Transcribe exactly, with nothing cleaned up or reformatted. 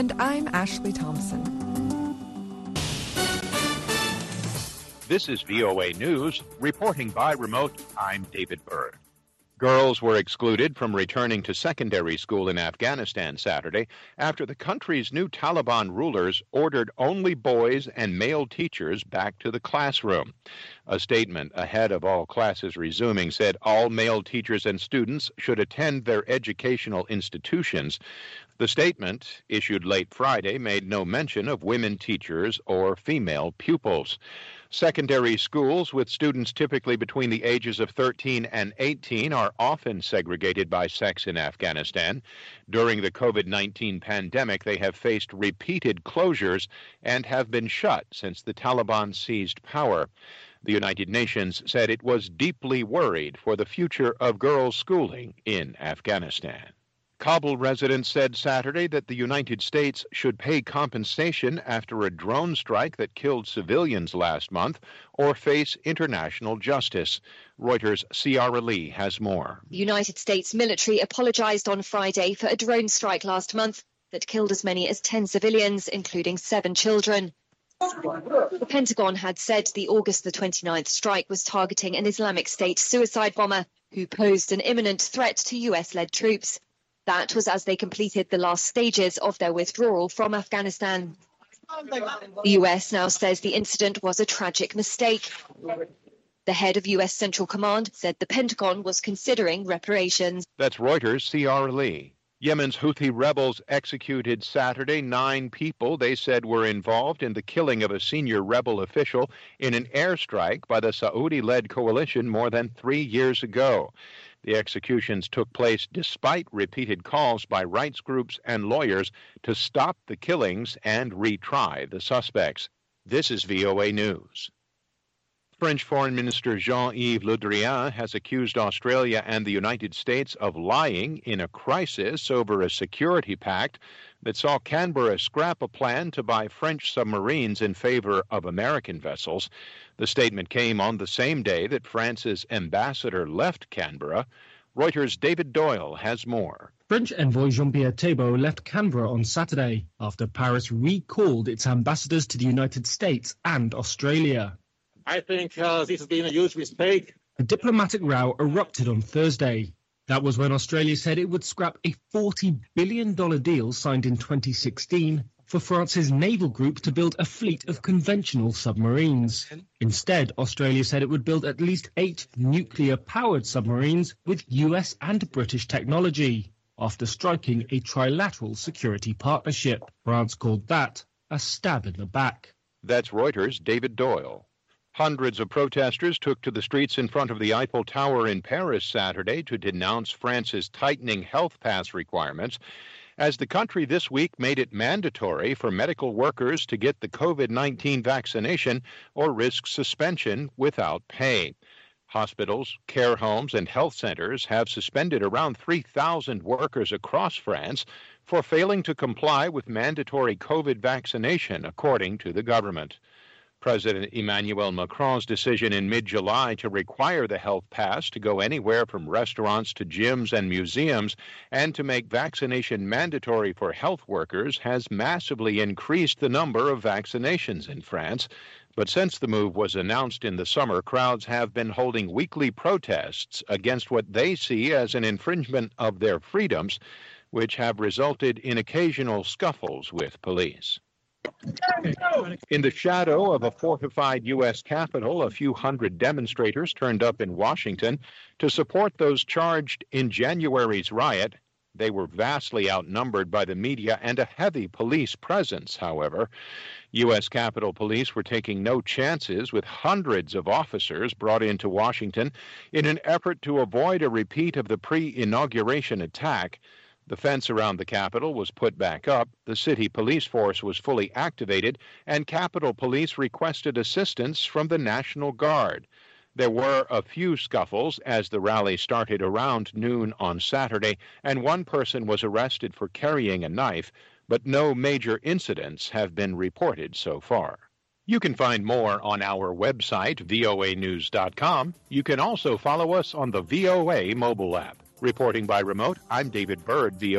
And I'm Ashley Thompson. This is V O A News. Reporting by remote, I'm David Byrd. Girls were excluded from returning to secondary school in Afghanistan Saturday after the country's new Taliban rulers ordered only boys and male teachers back to the classroom. A statement ahead of all classes resuming said all male teachers and students should attend their educational institutions. The statement, issued late Friday, made no mention of women teachers or female pupils. Secondary schools with students typically between the ages of thirteen and eighteen are often segregated by sex in Afghanistan. During the COVID nineteen pandemic, they have faced repeated closures and have been shut since the Taliban seized power. The United Nations said it was deeply worried for the future of girls' schooling in Afghanistan. Kabul residents said Saturday that the United States should pay compensation after a drone strike that killed civilians last month or face international justice. Reuters' Ciara Lee has more. The United States military apologized on Friday for a drone strike last month that killed as many as ten civilians, including seven children. The Pentagon had said the August the twenty-ninth strike was targeting an Islamic State suicide bomber who posed an imminent threat to U S-led troops. That was as they completed the last stages of their withdrawal from Afghanistan. The U S now says the incident was a tragic mistake. The head of U S Central Command said the Pentagon was considering reparations. That's Reuters' Ciara Lee. Yemen's Houthi rebels executed Saturday nine people they said were involved in the killing of a senior rebel official in an airstrike by the Saudi-led coalition more than three years ago. The executions took place despite repeated calls by rights groups and lawyers to stop the killings and retry the suspects. This is V O A News. French Foreign Minister Jean-Yves Le Drian has accused Australia and the United States of lying in a crisis over a security pact that saw Canberra scrap a plan to buy French submarines in favor of American vessels. The statement came on the same day that France's ambassador left Canberra. Reuters' David Doyle has more. French envoy Jean-Pierre Thébault left Canberra on Saturday after Paris recalled its ambassadors to the United States and Australia. I think uh, this has been a huge mistake. A diplomatic row erupted on Thursday. That was when Australia said it would scrap a forty billion dollars deal signed in twenty sixteen for France's naval group to build a fleet of conventional submarines. Instead, Australia said it would build at least eight nuclear-powered submarines with U S and British technology, after striking a trilateral security partnership. France called that a stab in the back. That's Reuters' David Doyle. Hundreds of protesters took to the streets in front of the Eiffel Tower in Paris Saturday to denounce France's tightening health pass requirements, as the country this week made it mandatory for medical workers to get the COVID nineteen vaccination or risk suspension without pay. Hospitals, care homes, and health centers have suspended around three thousand workers across France for failing to comply with mandatory COVID vaccination, according to the government. President Emmanuel Macron's decision in mid-July to require the health pass to go anywhere from restaurants to gyms and museums and to make vaccination mandatory for health workers has massively increased the number of vaccinations in France. But since the move was announced in the summer, crowds have been holding weekly protests against what they see as an infringement of their freedoms, which have resulted in occasional scuffles with police. In the shadow of a fortified U S Capitol, a few hundred demonstrators turned up in Washington to support those charged in January's riot. They were vastly outnumbered by the media and a heavy police presence, however. U S Capitol Police were taking no chances with hundreds of officers brought into Washington in an effort to avoid a repeat of the pre-inauguration attack. The fence around the Capitol was put back up, the city police force was fully activated, and Capitol Police requested assistance from the National Guard. There were a few scuffles as the rally started around noon on Saturday, and one person was arrested for carrying a knife, but no major incidents have been reported so far. You can find more on our website, V O A news dot com. You can also follow us on the V O A mobile app. Reporting by remote, I'm David Byrd, V O A.